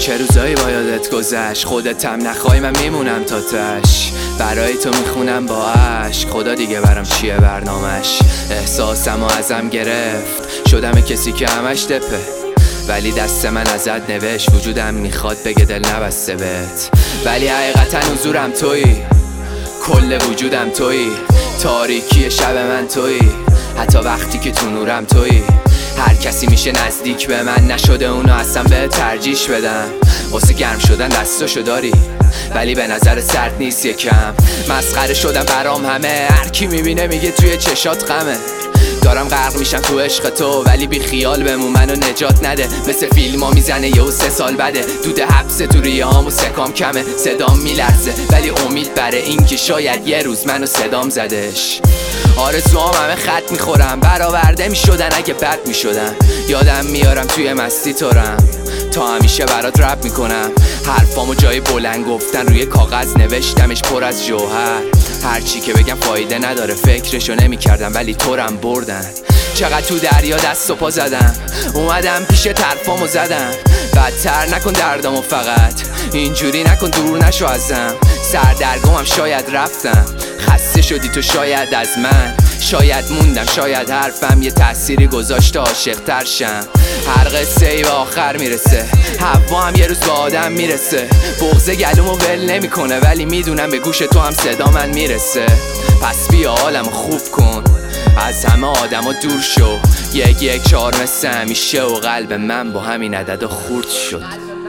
چه روزایی با یادت گذشت، خودت هم نخوای من میمونم تا تش. برای تو میخونم با عشق، خدا دیگه برام چیه برنامش. احساسمو ازم گرفت، شدم کسی که همش دپه، ولی دست من ازت نوشت. وجودم میخواد بگه دل نبسته بهت، ولی حقیقتا حضورم تویی، کل وجودم تویی، تاریکی شب من تویی، حتی وقتی که تو نورم تویی. هر کسی میشه نزدیک به من، نشده اونو اصلا به ترجیح بدم. واسه گرم شدن دستاشو داری، ولی به نظر سرد نیست یکم. مسخره شدم برام همه، هر کی میبینه میگه توی چشات غمه. دارم غرق میشم تو عشق تو، ولی بی خیال بمون منو نجات نده. مثل فیلم ها میزنه یهو 3 سال بده، دود حبس تو ریه هامو سکام کمه. صدام میلرزه ولی امید بره این که شاید یه روز منو صدام زدش. آرزوام همه خط میخورم، برآورده میشدن اگه بد میشدن. یادم میارم توی مستی تورم، تا همیشه برات رپ میکنم. حرفامو جای بلند گفتن روی کاغذ نوشتمش پر از جوهر. هرچی که بگم فایده نداره، فکرشو نمیکردم ولی تورم بردن. چقدر تو دریا دست و پا زدم، اومدم پیش طرفامو زدم. بدتر نکن دردامو، فقط اینجوری نکن دور نشو ازم. سردرگمم شاید رفتم، خسته شدی تو شاید از من. شاید موندم، شاید حرفم یه تأثیری گذاشته عاشق تر شم. هر قصه ای به آخر میرسه، هوا هم یه روز به آدم میرسه. بغض گلومو ول نمیکنه، ولی میدونم به گوش تو هم صدا من میرسه. پس بیا حالمو خوب کن، از همه آدما دور شو. 114 مثل همیشه و قلب من با همین عددا خورد شد.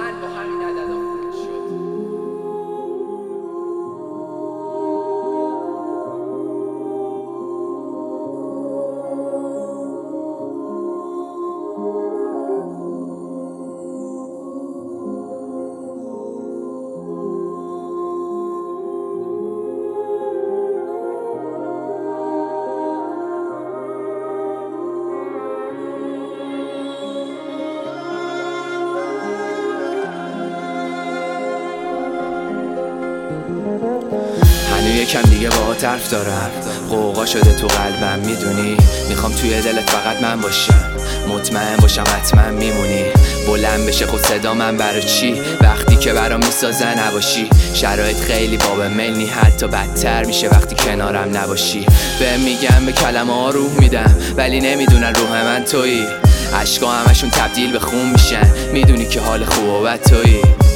هنو یکم دیگه باهات حرف دارم، قوقا شده تو قلبم میدونی. میخوام توی دلت فقط من باشم، مطمئن باشم حتما میمونی. بلند بشه خود صدا من برای چی، وقتی که برام میسازه نباشی. شرایط خیلی باب ملنی، حتی بدتر میشه وقتی کنارم نباشی. به میگم به کلمه ها روح میدم، ولی نمیدونن روح من تویی. عشقا همشون تبدیل به خون میشن، میدونی که حال خوب و بد تویی.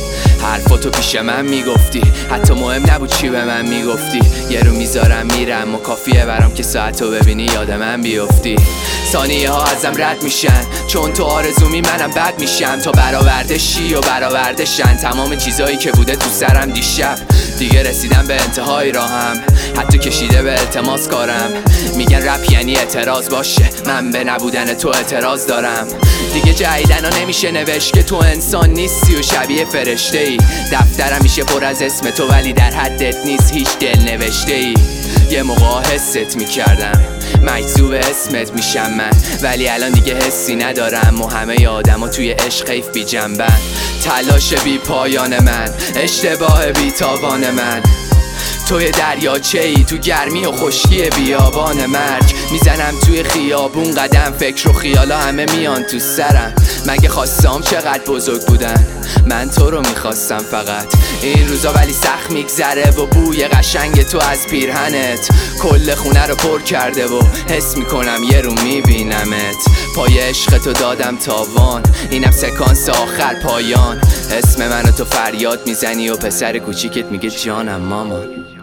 حرفاتو پیش من میگفتی، حتی مهم نبود چی به من میگفتی. یه رو میذارم میرم و کافیه برام که ساعتو ببینی یاد من بیفتی. ثانیه ها ازم رد میشن، چون تو آرزومی منم بد میشم. تا برآورده شی و برآورده شن تمام چیزایی که بوده تو سرم دیشب. دیگه رسیدم به انتهای راهم، حتی کشیده به التماس کارم. میگن رپ یعنی اعتراض، باشه من به نبودن تو اعتراض دارم. دیگه جدیدنا نمیشه نوشت که تو انسان نیستی و شبیه فرشته ای. دفترم میشه پر از اسم تو، ولی در حدت نیست هیچ دل نوشته ای. یه موقع حست میکردم مجذوب اسمت میشم من، ولی الان دیگه حسی ندارم. و همه آدما توی عشق حیف بی جنبن. تلاش بی پایان من، اشتباه بی تاوان من. توی دریاچه ای، تو گرمی و خشکی بیابان مرگ. میزنم توی خیابون قدم، فکر و خیالا همه میان تو سرم. مگه خواستم چقدر بزرگ بودن، من تو رو میخواستم فقط. این روزا ولی سخت میگذره و بوی قشنگ تو از پیرهنت کل خونه رو پر کرده و حس میکنم یه رو میبینمت. پای عشق تو دادم تاوان، اینم سکانس آخر پایان. اسم منو تو فریاد میزنی و پسر کوچیکت میگه جانم مامان.